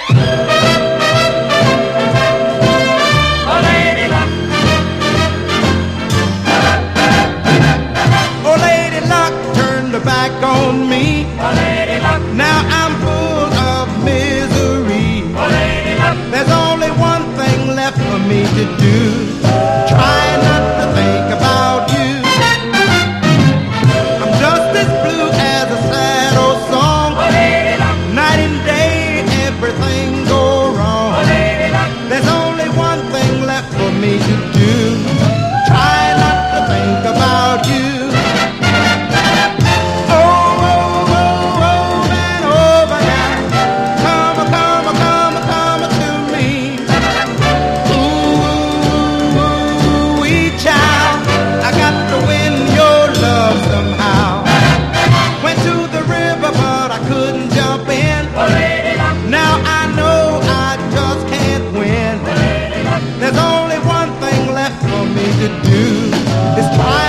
Oh, Lady Luck turned her back on me. Now I'm full of misery. There's only one thing left for me to do. Try not to think about you. I'm just as blue as a sad old song. Night and day, everything go wrong. There's only one thing left for me to do. Try not to think about you. There's only one thing left for me to do. It's